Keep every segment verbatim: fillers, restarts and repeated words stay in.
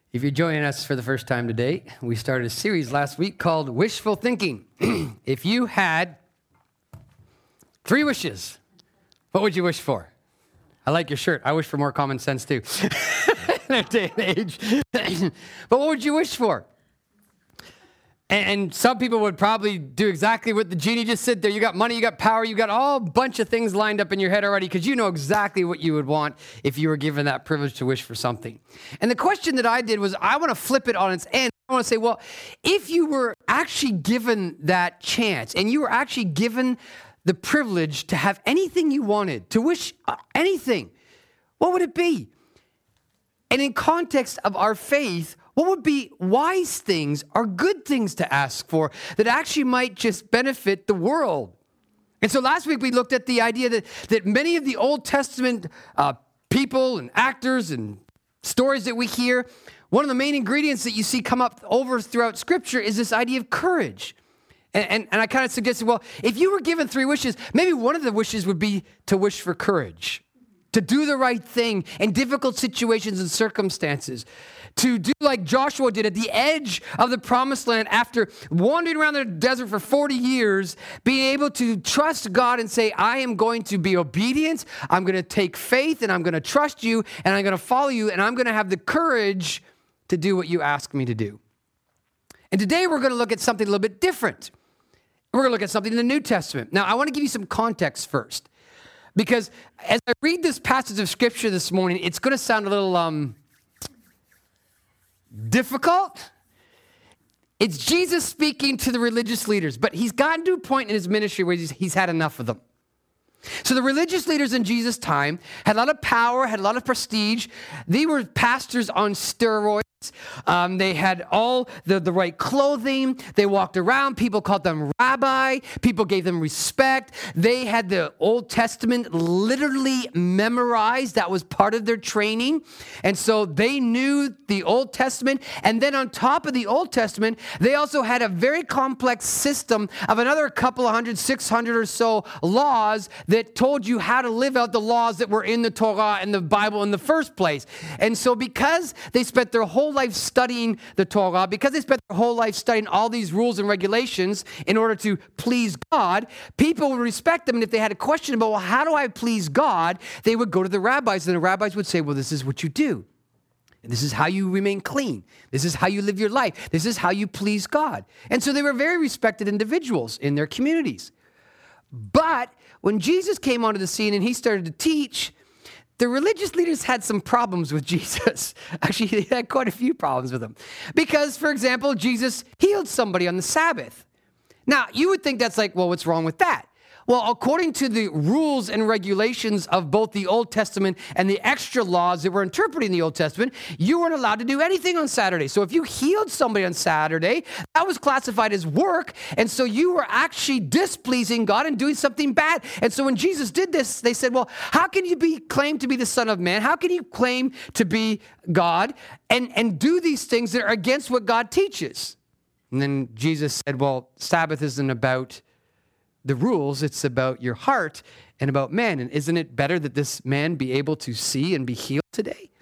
If you're joining us for the first time today, we started a series last week called Wishful Thinking. If you had three wishes, what would you wish for? I like your shirt. I wish for more common sense too. In our day and age. But what would you wish for? And some people would probably do exactly what the genie just said there. You got money, you got power, you got all bunch of things lined up in your head already because you know exactly what you would want if you were given that privilege to wish for something. And the question that I did was, I want to flip it on its end. I want to say, well, if you were actually given that chance and you were actually given the privilege to have anything you wanted, to wish anything, what would it be? And in context of our faith, what would be wise things or good things to ask for that actually might just benefit the world? And so last week we looked at the idea that, that many of the Old Testament uh, people and actors and stories that we hear, one of the main ingredients that you see come up over throughout Scripture is this idea of courage. And, and, and I kind of suggested, well, if you were given three wishes, maybe one of the wishes would be to wish for courage, to do the right thing in difficult situations and circumstances, to do like Joshua did at the edge of the promised land after wandering around the desert for forty years, being able to trust God and say, I am going to be obedient, I'm going to take faith, and I'm going to trust you, and I'm going to follow you, and I'm going to have the courage to do what you ask me to do. And today we're going to look at something a little bit different. We're going to look at something in the New Testament. Now, I want to give you some context first, because as I read this passage of Scripture this morning, it's going to sound a little um, difficult. It's Jesus speaking to the religious leaders, but he's gotten to a point in his ministry where he's, he's had enough of them. So the religious leaders in Jesus' time had a lot of power, had a lot of prestige. They were pastors on steroids. Um, they had all the, the right clothing. They walked around. People called them rabbi. People gave them respect. They had the Old Testament literally memorized. That was part of their training. And so they knew the Old Testament. And then on top of the Old Testament, they also had a very complex system of another couple of hundred, six hundred or so laws that told you how to live out the laws that were in the Torah and the Bible in the first place. And so because they spent their whole life studying the Torah, because they spent their whole life studying all these rules and regulations in order to please God, people would respect them. And if they had a question about, well, how do I please God? They would go to the rabbis, and the rabbis would say, well, this is what you do. And this is how you remain clean. This is how you live your life. This is how you please God. And so they were very respected individuals in their communities. But when Jesus came onto the scene and he started to teach, the religious leaders had some problems with Jesus. Actually, they had quite a few problems with him. Because, for example, Jesus healed somebody on the Sabbath. Now, you would think that's like, well, what's wrong with that? Well, according to the rules and regulations of both the Old Testament and the extra laws that were interpreting the Old Testament, you weren't allowed to do anything on Saturday. So if you healed somebody on Saturday, that was classified as work. And so you were actually displeasing God and doing something bad. And so when Jesus did this, they said, well, how can you be claimed to be the Son of Man? How can you claim to be God and, and do these things that are against what God teaches? And then Jesus said, well, Sabbath isn't about the rules, it's about your heart and about man. And isn't it better that this man be able to see and be healed today?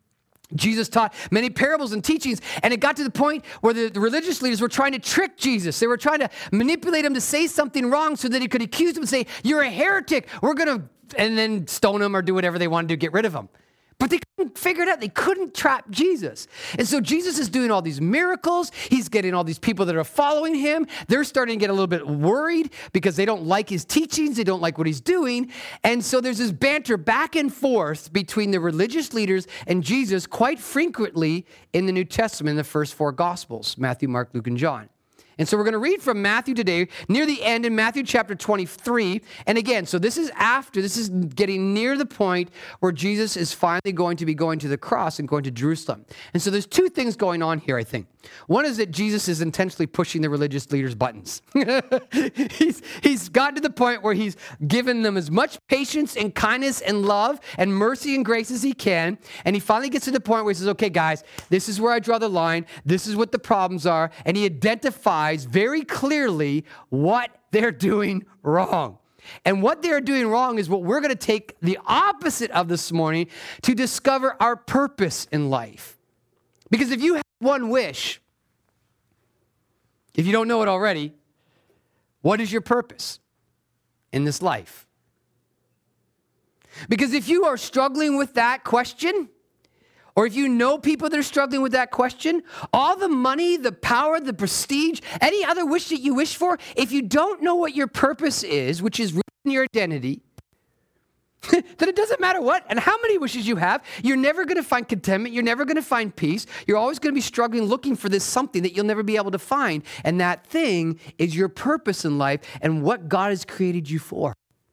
Jesus taught many parables and teachings, and it got to the point where the, the religious leaders were trying to trick Jesus. They were trying to manipulate him to say something wrong so that he could accuse him and say, you're a heretic. We're going to, and then stone him or do whatever they wanted to get rid of him. But they couldn't figure it out. They couldn't trap Jesus. And so Jesus is doing all these miracles. He's getting all these people that are following him. They're starting to get a little bit worried because they don't like his teachings. They don't like what he's doing. And so there's this banter back and forth between the religious leaders and Jesus quite frequently in the New Testament, in the first four Gospels, Matthew, Mark, Luke, and John. And so we're going to read from Matthew today, near the end in Matthew chapter twenty-three. And again, so this is after, this is getting near the point where Jesus is finally going to be going to the cross and going to Jerusalem. And so there's two things going on here, I think. One is that Jesus is intentionally pushing the religious leaders' buttons. he's, he's gotten to the point where he's given them as much patience and kindness and love and mercy and grace as he can. And he finally gets to the point where he says, okay, guys, this is where I draw the line. This is what the problems are. And he identifies very clearly what they're doing wrong. And what they're doing wrong is what we're going to take the opposite of this morning to discover our purpose in life. Because if you have one wish, if you don't know it already, what is your purpose in this life? Because if you are struggling with that question, or if you know people that are struggling with that question, all the money, the power, the prestige, any other wish that you wish for, if you don't know what your purpose is, which is rooted in your identity, then it doesn't matter what and how many wishes you have, you're never going to find contentment. You're never going to find peace. You're always going to be struggling looking for this something that you'll never be able to find. And that thing is your purpose in life and what God has created you for.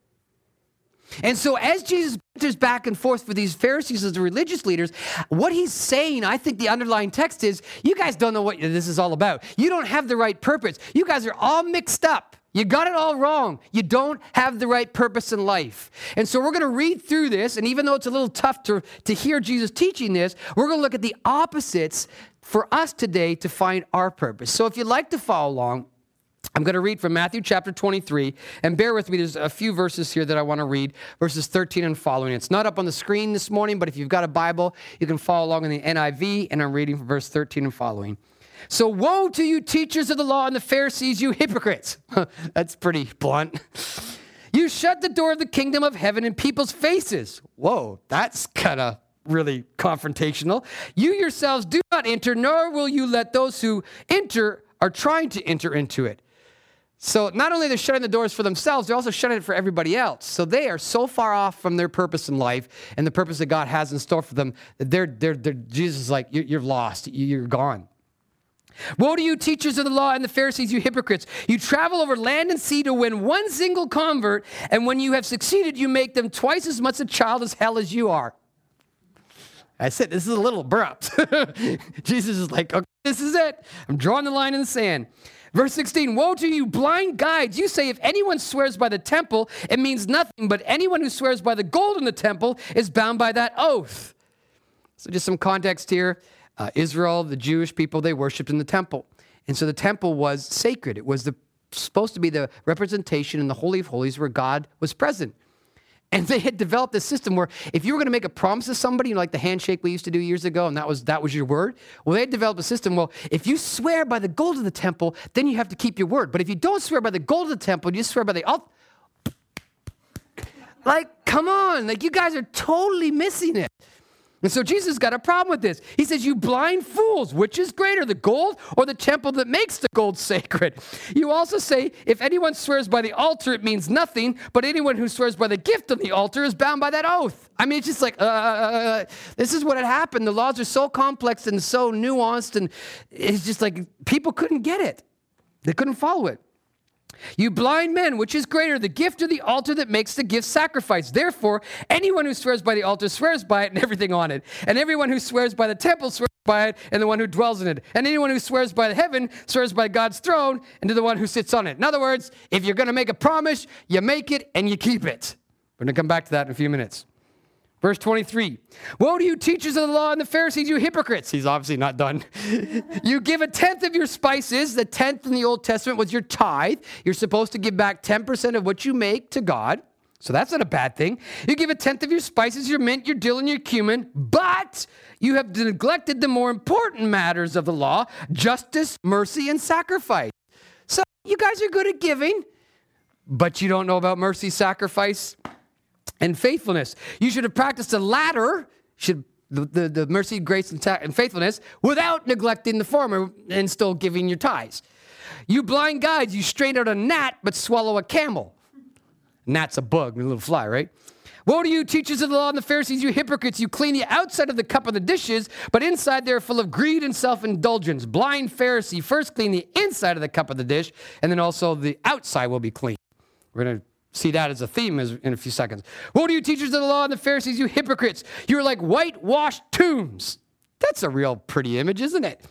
And so as Jesus enters back and forth with these Pharisees as the religious leaders, what he's saying, I think the underlying text is, you guys don't know what this is all about. You don't have the right purpose. You guys are all mixed up. You got it all wrong. You don't have the right purpose in life. And so we're going to read through this, and even though it's a little tough to, to hear Jesus teaching this, we're going to look at the opposites for us today to find our purpose. So if you'd like to follow along, I'm going to read from Matthew chapter twenty-three, and bear with me, there's a few verses here that I want to read, verses thirteen and following. It's not up on the screen this morning, but if you've got a Bible, you can follow along in the N I V, and I'm reading from verse thirteen and following. So woe to you, teachers of the law and the Pharisees, you hypocrites. That's pretty blunt. You shut the door of the kingdom of heaven in people's faces. Whoa, that's kind of really confrontational. You yourselves do not enter, nor will you let those who enter are trying to enter into it. So not only are they shutting the doors for themselves, they're also shutting it for everybody else. So they are so far off from their purpose in life and the purpose that God has in store for them that they're, they're, they're Jesus is like, you're, you're lost, you're gone. Woe to you, teachers of the law and the Pharisees, you hypocrites. You travel over land and sea to win one single convert, and when you have succeeded, you make them twice as much a child as hell as you are. I said, this is a little abrupt. Jesus is like, okay, this is it. I'm drawing the line in the sand. Verse sixteen, woe to you, blind guides. You say, if anyone swears by the temple, it means nothing, but anyone who swears by the gold in the temple is bound by that oath. So just some context here. Uh, Israel, the Jewish people, they worshiped in the temple. And so the temple was sacred. It was the, supposed to be the representation in the Holy of Holies where God was present. And they had developed this system where if you were going to make a promise to somebody, you know, like the handshake we used to do years ago, and that was that was your word, well, they had developed a system, well, if you swear by the gold of the temple, then you have to keep your word. But if you don't swear by the gold of the temple, you swear by the altar. Like, come on. Like, you guys are totally missing it. And so Jesus got a problem with this. He says, you blind fools, which is greater, the gold or the temple that makes the gold sacred? You also say, if anyone swears by the altar, it means nothing, but anyone who swears by the gift on the altar is bound by that oath. I mean, it's just like, uh, this is what had happened. The laws are so complex and so nuanced, and it's just like people couldn't get it. They couldn't follow it. You blind men, which is greater, the gift or the altar that makes the gift sacrifice? Therefore, anyone who swears by the altar swears by it and everything on it. And everyone who swears by the temple swears by it and the one who dwells in it. And anyone who swears by the heaven swears by God's throne and to the one who sits on it. In other words, if you're going to make a promise, you make it and you keep it. We're going to come back to that in a few minutes. Verse twenty-three, woe to you, teachers of the law and the Pharisees, you hypocrites. He's obviously not done. You give a tenth of your spices. The tenth in the Old Testament was your tithe. You're supposed to give back ten percent of what you make to God. So that's not a bad thing. You give a tenth of your spices, your mint, your dill, and your cumin, but you have neglected the more important matters of the law, justice, mercy, and sacrifice. So you guys are good at giving, but you don't know about mercy, sacrifice, and faithfulness. You should have practiced the latter, should the, the, the mercy, grace, and, ta- and faithfulness, without neglecting the former and still giving your tithes. You blind guides, you strain out a gnat, but swallow a camel. Gnat's a bug, a little fly, right? Woe to you, teachers of the law and the Pharisees, you hypocrites. You clean the outside of the cup of the dishes, but inside they're full of greed and self-indulgence. Blind Pharisee, first clean the inside of the cup of the dish, and then also the outside will be clean. We're going to see that as a theme in a few seconds. Woe to you, teachers of the law and the Pharisees, you hypocrites. You're like whitewashed tombs. That's a real pretty image, isn't it?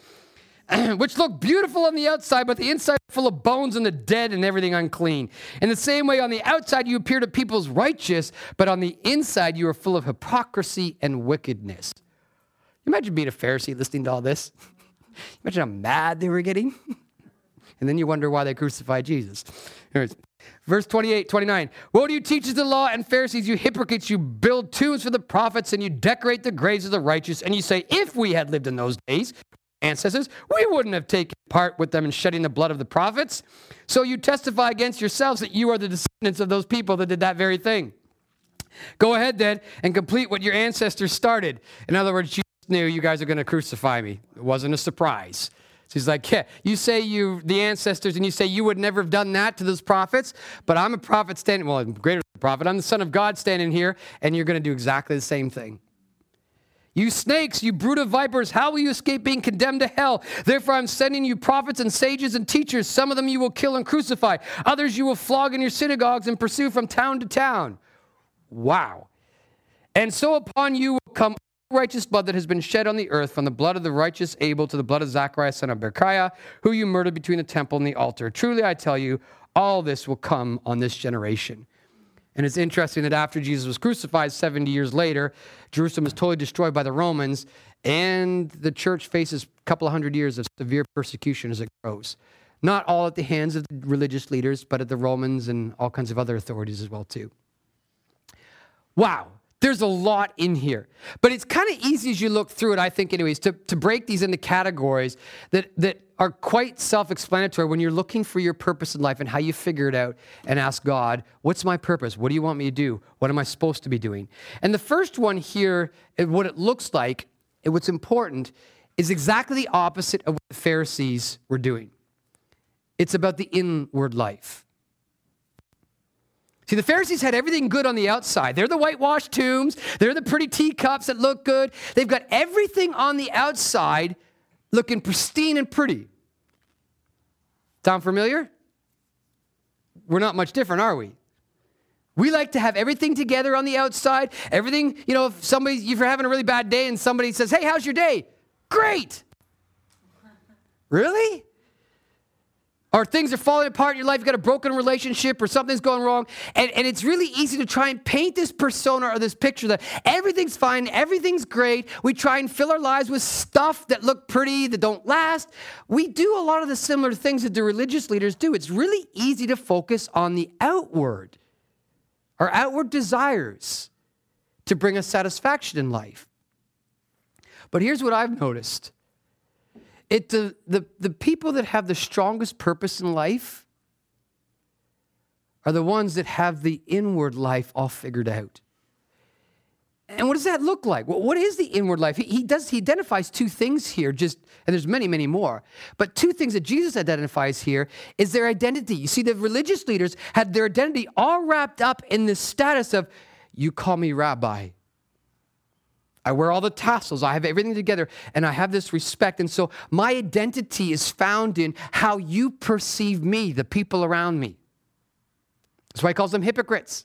Which look beautiful on the outside, but the inside full of bones and the dead and everything unclean. In the same way, on the outside you appear to people's righteous, but on the inside you are full of hypocrisy and wickedness. Imagine being a Pharisee listening to all this. Imagine how mad they were getting. And then you wonder why they crucified Jesus. Anyways, Verse twenty-eight, twenty-nine. Woe to you, teachers of the law and Pharisees, you hypocrites! You build tombs for the prophets, and you decorate the graves of the righteous. And you say, if we had lived in those days, ancestors, we wouldn't have taken part with them in shedding the blood of the prophets. So you testify against yourselves that you are the descendants of those people that did that very thing. Go ahead then and complete what your ancestors started. In other words, Jesus knew you guys are going to crucify me. It wasn't a surprise. So he's like, yeah, you say you, the ancestors, and you say you would never have done that to those prophets, but I'm a prophet standing, well, I'm greater than a prophet. I'm the son of God standing here, and you're going to do exactly the same thing. You snakes, you brood of vipers, how will you escape being condemned to hell? Therefore, I'm sending you prophets and sages and teachers. Some of them you will kill and crucify. Others you will flog in your synagogues and pursue from town to town. Wow. And so upon you will come righteous blood that has been shed on the earth, from the blood of the righteous Abel to the blood of Zacharias, son of Berechiah, who you murdered between the temple and the altar. Truly, I tell you, all this will come on this generation. And it's interesting that after Jesus was crucified seventy years later, Jerusalem was totally destroyed by the Romans, and the church faces a couple of hundred years of severe persecution as it grows. Not all at the hands of the religious leaders, but at the Romans and all kinds of other authorities as well, too. Wow. There's a lot in here. But it's kind of easy as you look through it, I think anyways, to, to break these into categories that, that are quite self-explanatory when you're looking for your purpose in life and how you figure it out and ask God, what's my purpose? What do you want me to do? What am I supposed to be doing? And the first one here, what it looks like, and what's important, is exactly the opposite of what the Pharisees were doing. It's about the inward life. See, the Pharisees had everything good on the outside. They're the whitewashed tombs. They're the pretty teacups that look good. They've got everything on the outside looking pristine and pretty. Sound familiar? We're not much different, are we? We like to have everything together on the outside. Everything, you know, if somebody, if you're having a really bad day and somebody says, hey, how's your day? Great. Really? Or things are falling apart in your life, you've got a broken relationship or something's going wrong. And, and it's really easy to try and paint this persona or this picture that everything's fine, everything's great. We try and fill our lives with stuff that look pretty, that don't last. We do a lot of the similar things that the religious leaders do. It's really easy to focus on the outward, our outward desires to bring us satisfaction in life. But here's what I've noticed. It, the, the, the people that have the strongest purpose in life are the ones that have the inward life all figured out. And what does that look like? Well, what is the inward life? He, he does. He identifies two things here, just, and there's many, many more. But two things that Jesus identifies here is their identity. You see, the religious leaders had their identity all wrapped up in the status of, you call me rabbi. I wear all the tassels. I have everything together, and I have this respect. And so my identity is found in how you perceive me, the people around me. That's why he calls them hypocrites.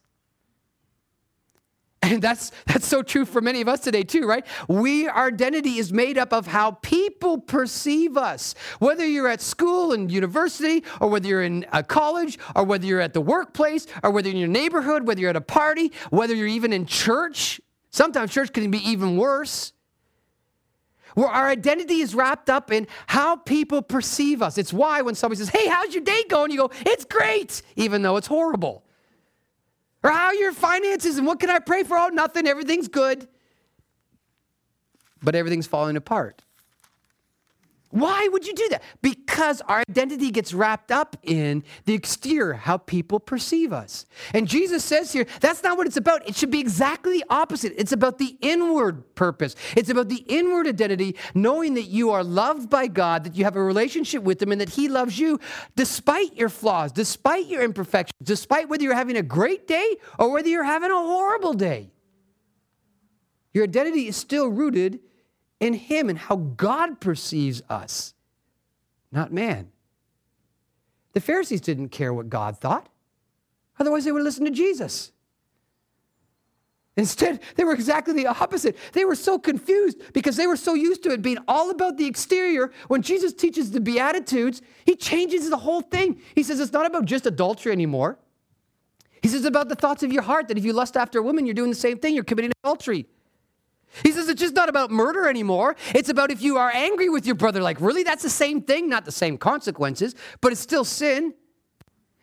And that's that's so true for many of us today too, right? We, our identity is made up of how people perceive us. Whether you're at school and university, or whether you're in a college, or whether you're at the workplace, or whether you're in your neighborhood, whether you're at a party, whether you're even in church. Sometimes church can be even worse. Where our identity is wrapped up in how people perceive us. It's why when somebody says, hey, how's your day going? You go, it's great, even though it's horrible. Or how are your finances and what can I pray for? Oh, nothing, everything's good. But everything's falling apart. Why would you do that? Because our identity gets wrapped up in the exterior, how people perceive us. And Jesus says here, that's not what it's about. It should be exactly the opposite. It's about the inward purpose. It's about the inward identity, knowing that you are loved by God, that you have a relationship with Him, and that He loves you despite your flaws, despite your imperfections, despite whether you're having a great day or whether you're having a horrible day. Your identity is still rooted in Him and how God perceives us, not man. The Pharisees didn't care what God thought. Otherwise, they would have listened to Jesus. Instead, they were exactly the opposite. They were so confused because they were so used to it being all about the exterior. When Jesus teaches the Beatitudes, He changes the whole thing. He says it's not about just adultery anymore. He says about the thoughts of your heart, that if you lust after a woman, you're doing the same thing. You're committing adultery. He says it's just not about murder anymore. It's about if you are angry with your brother, like, really, that's the same thing, not the same consequences, but it's still sin.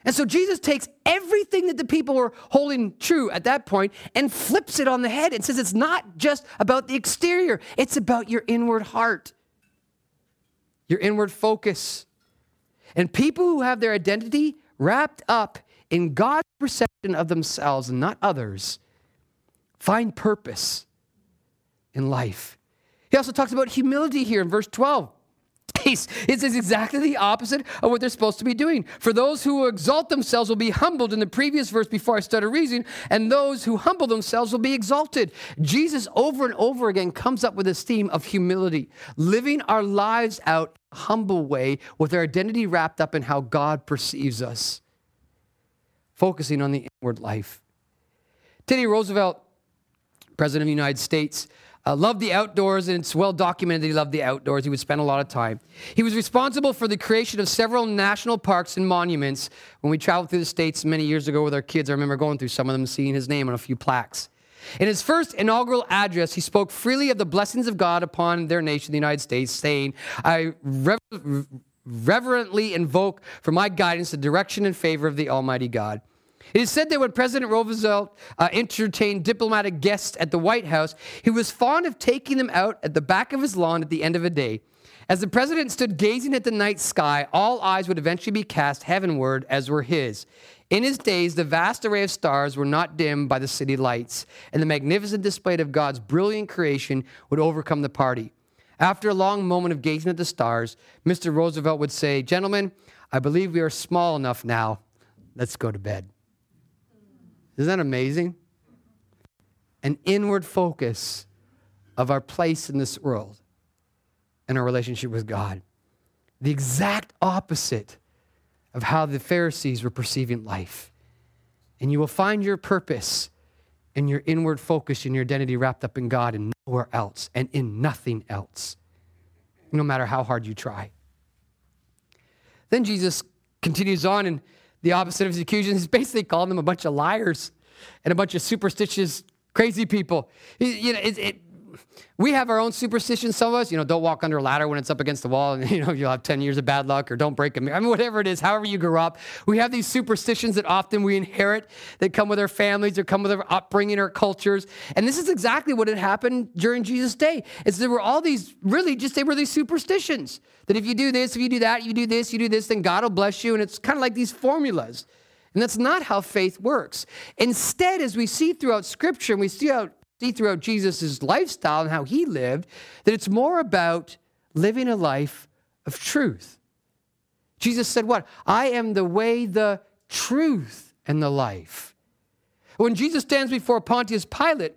And so Jesus takes everything that the people were holding true at that point and flips it on the head and says it's not just about the exterior, it's about your inward heart, your inward focus. And people who have their identity wrapped up in God's perception of themselves and not others find purpose in life. He also talks about humility here in verse twelve. He's, it says exactly the opposite of what they're supposed to be doing. For those who exalt themselves will be humbled in the previous verse before I started reading, and those who humble themselves will be exalted. Jesus over and over again comes up with this theme of humility, living our lives out in a humble way with our identity wrapped up in how God perceives us, focusing on the inward life. Teddy Roosevelt, President of the United States, Uh, loved the outdoors, and it's well documented that he loved the outdoors. He would spend a lot of time. He was responsible for the creation of several national parks and monuments. When we traveled through the States many years ago with our kids, I remember going through some of them, seeing his name on a few plaques. In his first inaugural address, he spoke freely of the blessings of God upon their nation, the United States, saying, I rever- reverently invoke for my guidance the direction and favor of the Almighty God. It is said that when President Roosevelt uh, entertained diplomatic guests at the White House, he was fond of taking them out at the back of his lawn at the end of a day. As the president stood gazing at the night sky, all eyes would eventually be cast heavenward, as were his. In his days, the vast array of stars were not dimmed by the city lights, and the magnificent display of God's brilliant creation would overcome the party. After a long moment of gazing at the stars, Mister Roosevelt would say, "Gentlemen, I believe we are small enough now. Let's go to bed." Isn't that amazing? An inward focus of our place in this world and our relationship with God. The exact opposite of how the Pharisees were perceiving life. And you will find your purpose and your inward focus and your identity wrapped up in God and nowhere else and in nothing else, no matter how hard you try. Then Jesus continues on, and the opposite of his accusation is basically calling them a bunch of liars and a bunch of superstitious, crazy people. You know, it, it, we have our own superstitions, some of us. You know, don't walk under a ladder when it's up against the wall, and, you know, you'll have ten years of bad luck, or don't break a mirror. I mean, whatever it is, however you grew up. We have these superstitions that often we inherit, that come with our families, or come with our upbringing, our cultures. And this is exactly what had happened during Jesus' day. Is there were all these, really, just they were these superstitions. That if you do this, if you do that, you do this, you do this, then God will bless you. And it's kind of like these formulas. And that's not how faith works. Instead, as we see throughout Scripture, and we see, out, see throughout Jesus' lifestyle and how he lived, that it's more about living a life of truth. Jesus said what? I am the way, the truth, and the life. When Jesus stands before Pontius Pilate,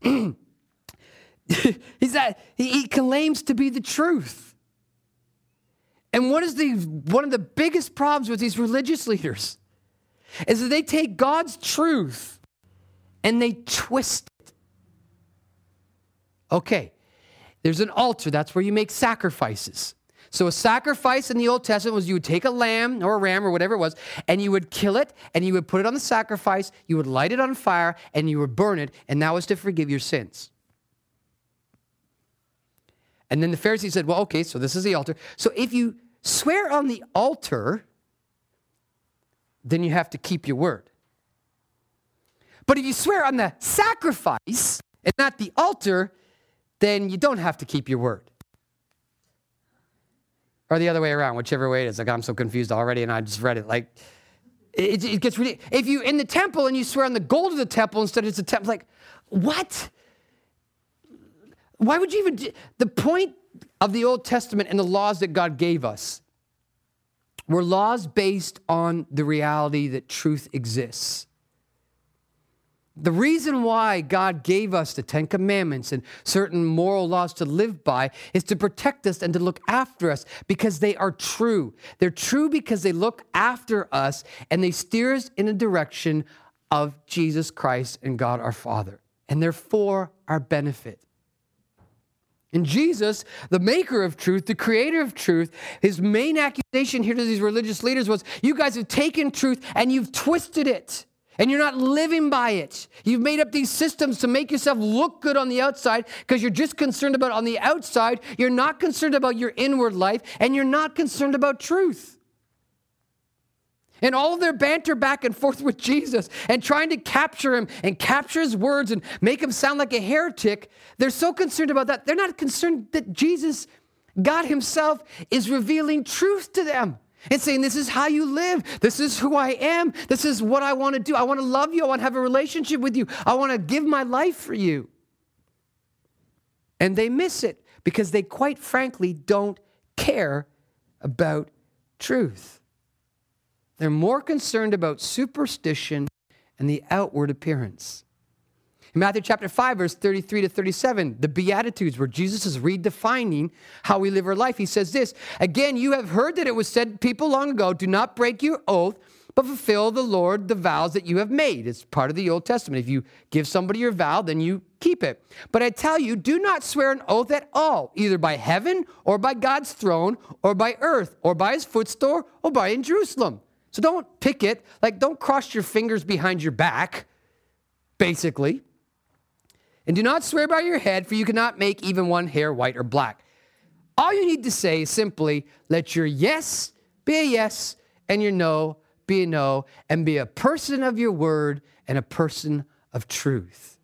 he's that, he, he claims to be the truth. And what is the one of the biggest problems with these religious leaders is that they take God's truth and they twist it. Okay, there's an altar. That's where you make sacrifices. So a sacrifice in the Old Testament was you would take a lamb or a ram or whatever it was, and you would kill it, and you would put it on the sacrifice, you would light it on fire, and you would burn it, and that was to forgive your sins. And then the Pharisees said, well, okay, so this is the altar. So if you swear on the altar, then you have to keep your word. But if you swear on the sacrifice and not the altar, then you don't have to keep your word. Or the other way around, whichever way it is. Like, I'm so confused already, and I just read it. Like, it, it gets really. If you in the temple and you swear on the gold of the temple instead it's a temple, like, what? Why would you even? The point of the Old Testament and the laws that God gave us were laws based on the reality that truth exists. The reason why God gave us the Ten Commandments and certain moral laws to live by is to protect us and to look after us because they are true. They're true because they look after us and they steer us in a direction of Jesus Christ and God our Father. And they're for our benefit. And Jesus, the maker of truth, the creator of truth, his main accusation here to these religious leaders was, you guys have taken truth and you've twisted it. And you're not living by it. You've made up these systems to make yourself look good on the outside because you're just concerned about on the outside. You're not concerned about your inward life, and you're not concerned about truth. And all of their banter back and forth with Jesus and trying to capture him and capture his words and make him sound like a heretic, they're so concerned about that. They're not concerned that Jesus, God himself, is revealing truth to them and saying, this is how you live. This is who I am. This is what I want to do. I want to love you. I want to have a relationship with you. I want to give my life for you. And they miss it because they quite frankly don't care about truth. They're more concerned about superstition and the outward appearance. In Matthew chapter five, verse thirty-three to thirty-seven, the Beatitudes, where Jesus is redefining how we live our life, he says this, again, you have heard that it was said people long ago, do not break your oath, but fulfill the Lord the vows that you have made. It's part of the Old Testament. If you give somebody your vow, then you keep it. But I tell you, do not swear an oath at all, either by heaven or by God's throne or by earth or by his footstool or by in Jerusalem. So don't pick it, like don't cross your fingers behind your back, basically. And do not swear by your head, for you cannot make even one hair white or black. All you need to say is simply, let your yes be a yes and your no be a no, and be a person of your word and a person of truth.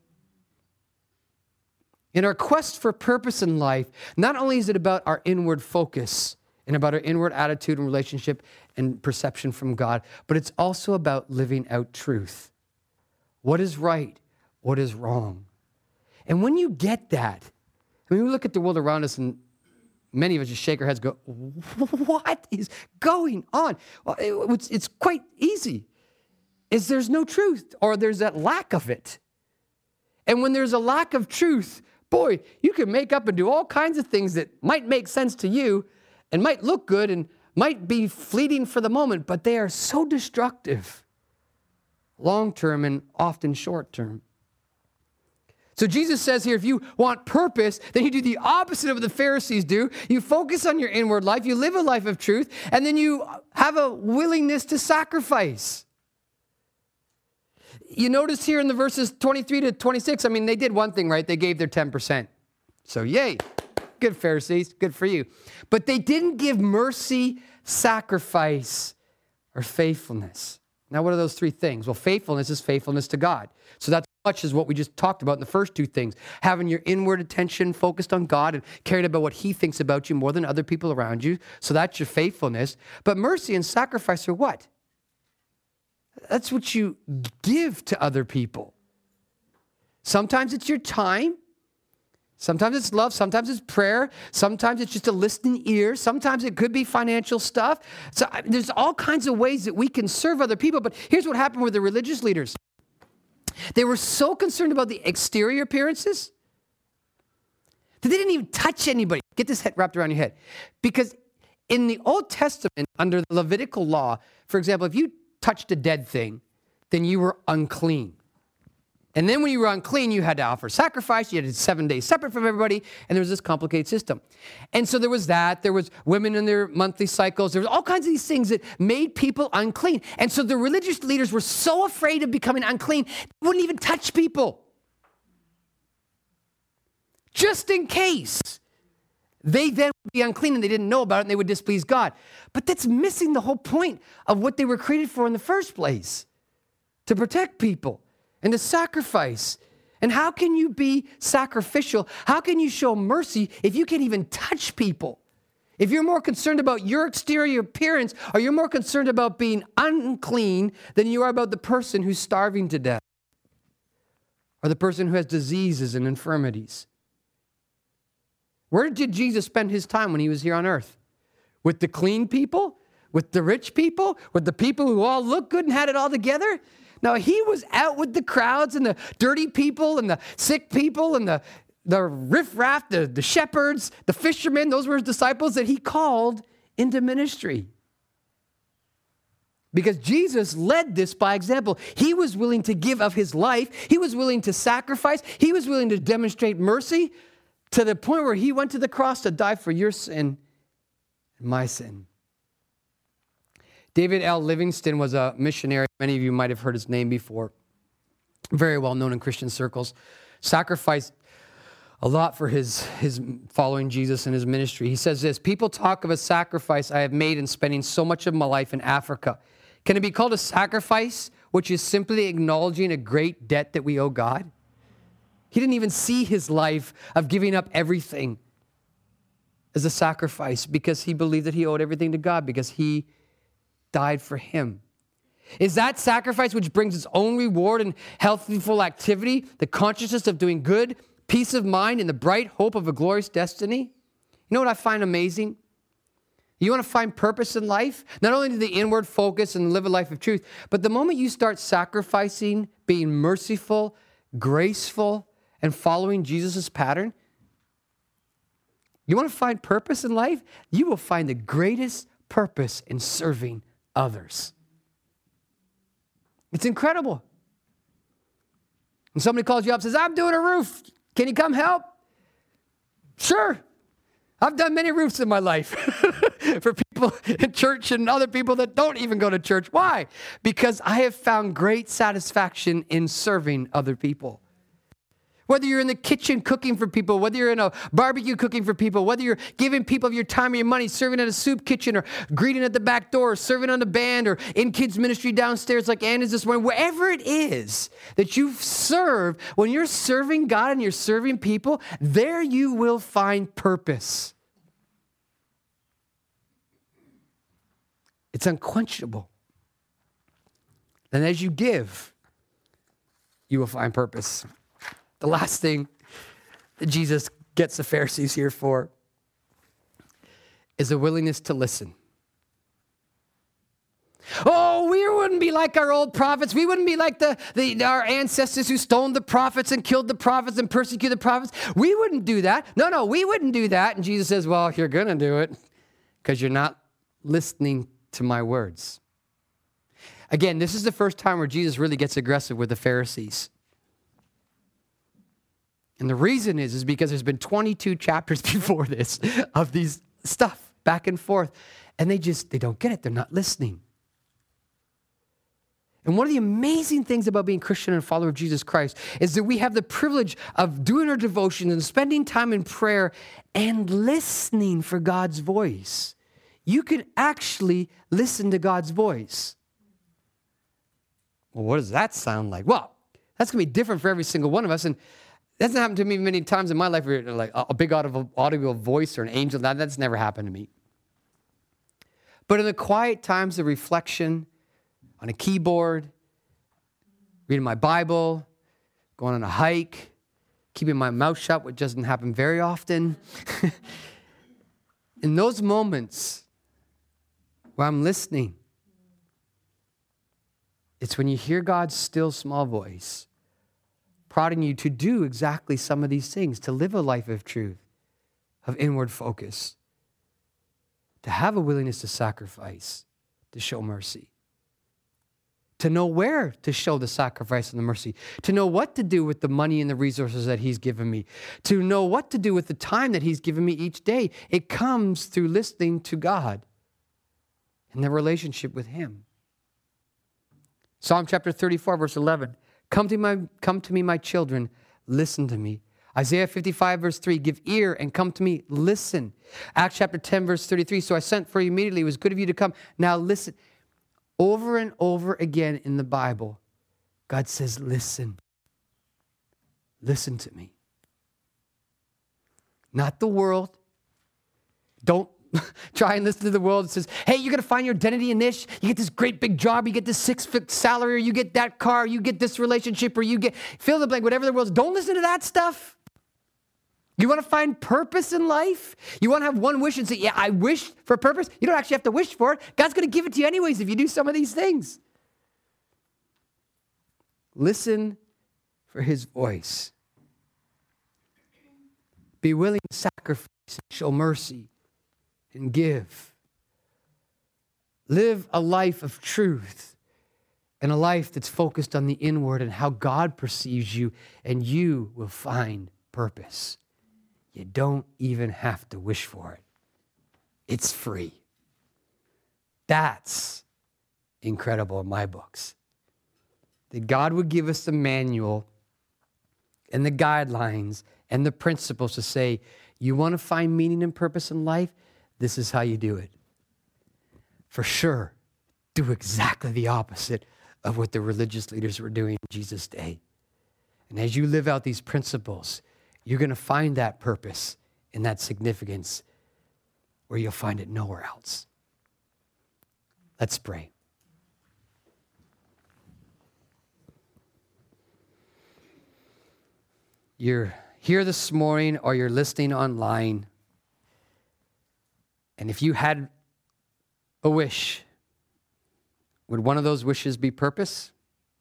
In our quest for purpose in life, not only is it about our inward focus and about our inward attitude and relationship and perception from God, but it's also about living out truth. What is right? What is wrong? And when you get that, I mean, we look at the world around us and many of us just shake our heads and go, what is going on? Well, it, it's, it's quite easy. Is there's no truth or there's that lack of it. And when there's a lack of truth, boy, you can make up and do all kinds of things that might make sense to you and might look good and might be fleeting for the moment, but they are so destructive, long-term and often short-term. So Jesus says here, if you want purpose, then you do the opposite of what the Pharisees do. You focus on your inward life, you live a life of truth, and then you have a willingness to sacrifice. You notice here in the verses twenty-three to twenty-six, I mean, they did one thing, right? They gave their ten percent. So yay, good Pharisees, good for you. But they didn't give mercy, sacrifice, or faithfulness. Now, what are those three things? Well, faithfulness is faithfulness to God. So that's much as what we just talked about in the first two things. Having your inward attention focused on God and caring about what he thinks about you more than other people around you. So that's your faithfulness. But mercy and sacrifice are what? That's what you give to other people. Sometimes it's your time. Sometimes it's love. Sometimes it's prayer. Sometimes it's just a listening ear. Sometimes it could be financial stuff. So there's all kinds of ways that we can serve other people. But here's what happened with the religious leaders. They were so concerned about the exterior appearances that they didn't even touch anybody. Get this head wrapped around your head. Because in the Old Testament, under the Levitical law, for example, if you touched a dead thing, then you were unclean. And then when you were unclean, you had to offer sacrifice. You had seven days separate from everybody. And there was this complicated system. And so there was that. There was women in their monthly cycles. There was all kinds of these things that made people unclean. And so the religious leaders were so afraid of becoming unclean, they wouldn't even touch people. Just in case they then would be unclean and they didn't know about it and they would displease God. But that's missing the whole point of what they were created for in the first place, to protect people. And to sacrifice. And how can you be sacrificial? How can you show mercy if you can't even touch people? If you're more concerned about your exterior appearance, or you're more concerned about being unclean than you are about the person who's starving to death, or the person who has diseases and infirmities. Where did Jesus spend his time when he was here on earth? With the clean people? With the rich people? With the people who all looked good and had it all together? No, he was out with the crowds and the dirty people and the sick people and the, the riffraff, the, the shepherds, the fishermen. Those were his disciples that he called into ministry. Because Jesus led this by example. He was willing to give of his life. He was willing to sacrifice. He was willing to demonstrate mercy to the point where he went to the cross to die for your sin and my sin. David L. Livingston was a missionary. Many of you might have heard his name before. Very well known in Christian circles. Sacrificed a lot for his, his following Jesus and his ministry. He says this, people talk of a sacrifice I have made in spending so much of my life in Africa, Can it be called a sacrifice, which is simply acknowledging a great debt that we owe God? He didn't even see his life of giving up everything as a sacrifice because he believed that he owed everything to God because he died for him. Is that sacrifice which brings its own reward and healthful activity, the consciousness of doing good, peace of mind, and the bright hope of a glorious destiny? You know what I find amazing? You want to find purpose in life? Not only do the inward focus and live a life of truth, but the moment you start sacrificing, being merciful, graceful, and following Jesus' pattern, you want to find purpose in life? You will find the greatest purpose in serving others. It's incredible. When somebody calls you up and says, I'm doing a roof. Can you come help? Sure. I've done many roofs in my life for people in church and other people that don't even go to church. Why? Because I have found great satisfaction in serving other people. Whether you're in the kitchen cooking for people, whether you're in a barbecue cooking for people, whether you're giving people of your time or your money, serving at a soup kitchen or greeting at the back door, or serving on the band or in kids ministry downstairs like Ann is this morning, wherever it is that you serve, when you're serving God and you're serving people, there you will find purpose. It's unquenchable. And as you give, you will find purpose. The last thing that Jesus gets the Pharisees here for is a willingness to listen. Oh, we wouldn't be like our old prophets. We wouldn't be like the, the our ancestors who stoned the prophets and killed the prophets and persecuted the prophets. We wouldn't do that. No, no, we wouldn't do that. And Jesus says, well, you're going to do it because you're not listening to my words. Again, this is the first time where Jesus really gets aggressive with the Pharisees. And the reason is, is because there's been twenty-two chapters before this of these stuff back and forth. And they just, they don't get it. They're not listening. And one of the amazing things about being Christian and a follower of Jesus Christ is that we have the privilege of doing our devotion and spending time in prayer and listening for God's voice. You can actually listen to God's voice. Well, what does that sound like? Well, that's going to be different for every single one of us. And that's not happened to me many times in my life where like a big audible voice or an angel. That, that's never happened to me. But in the quiet times of reflection, on a keyboard, reading my Bible, going on a hike, keeping my mouth shut, which doesn't happen very often. In those moments where I'm listening, it's when you hear God's still small voice prodding you to do exactly some of these things, to live a life of truth, of inward focus, to have a willingness to sacrifice, to show mercy, to know where to show the sacrifice and the mercy, to know what to do with the money and the resources that he's given me, to know what to do with the time that he's given me each day. It comes through listening to God and the relationship with him. Psalm chapter thirty-four, verse eleven. Come to my, come to me, my children, listen to me. Isaiah fifty-five, verse three, give ear and come to me, listen. Acts chapter ten, verse thirty-three, so I sent for you immediately. It was good of you to come. Now listen. Over and over again in the Bible, God says, listen. Listen to me. Not the world. Don't try and listen to the world. It says, hey, you're going to find your identity in this. You get this great big job. You get this six-figure salary, or you get that car, you get this relationship, or you get, fill the blank, whatever the world's. Don't listen to that stuff. You want to find purpose in life? You want to have one wish and say, yeah, I wish for purpose? You don't actually have to wish for it. God's going to give it to you anyways if you do some of these things. Listen for his voice. Be willing to sacrifice and show mercy and give. Live a life of truth and a life that's focused on the inward and how God perceives you, and you will find purpose. You don't even have to wish for it. It's free. That's incredible in my books. That God would give us the manual and the guidelines and the principles to say, you want to find meaning and purpose in life? This is how you do it. For sure, do exactly the opposite of what the religious leaders were doing in Jesus' day. And as you live out these principles, you're going to find that purpose and that significance where you'll find it nowhere else. Let's pray. You're here this morning or you're listening online, and if you had a wish, would one of those wishes be purpose?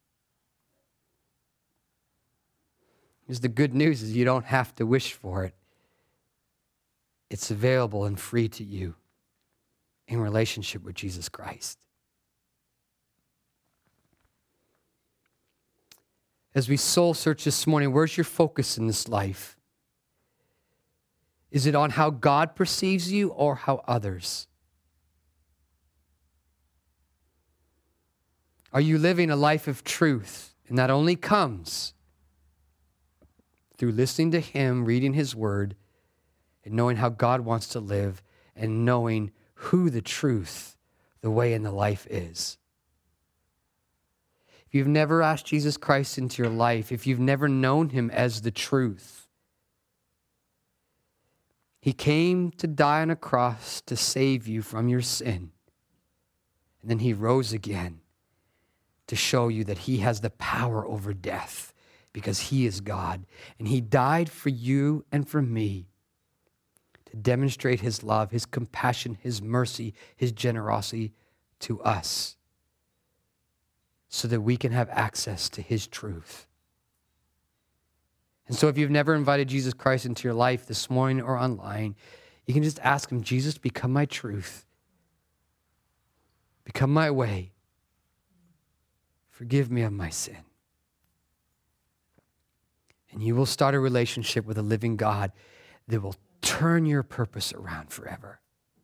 Here's the good news is you don't have to wish for it. It's available and free to you in relationship with Jesus Christ. As we soul search this morning, where's your focus in this life? Is it on how God perceives you or how others? Are you living a life of truth? And that only comes through listening to Him, reading His Word, and knowing how God wants to live, and knowing who the truth, the way, and the life is. If you've never asked Jesus Christ into your life, if you've never known Him as the truth, He came to die on a cross to save you from your sin. And then He rose again to show you that He has the power over death because He is God. And He died for you and for me to demonstrate His love, His compassion, His mercy, His generosity to us, so that we can have access to His truth. And so if you've never invited Jesus Christ into your life this morning or online, you can just ask Him, Jesus, become my truth. Become my way. Forgive me of my sin. And you will start a relationship with a living God that will turn your purpose around forever.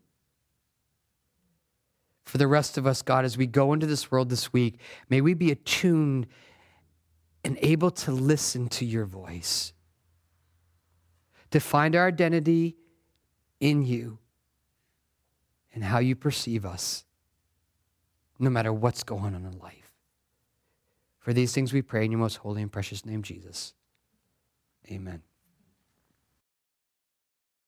For the rest of us, God, as we go into this world this week, may we be attuned and able to listen to your voice, to find our identity in you and how you perceive us, no matter what's going on in life. For these things we pray in your most holy and precious name, Jesus. Amen.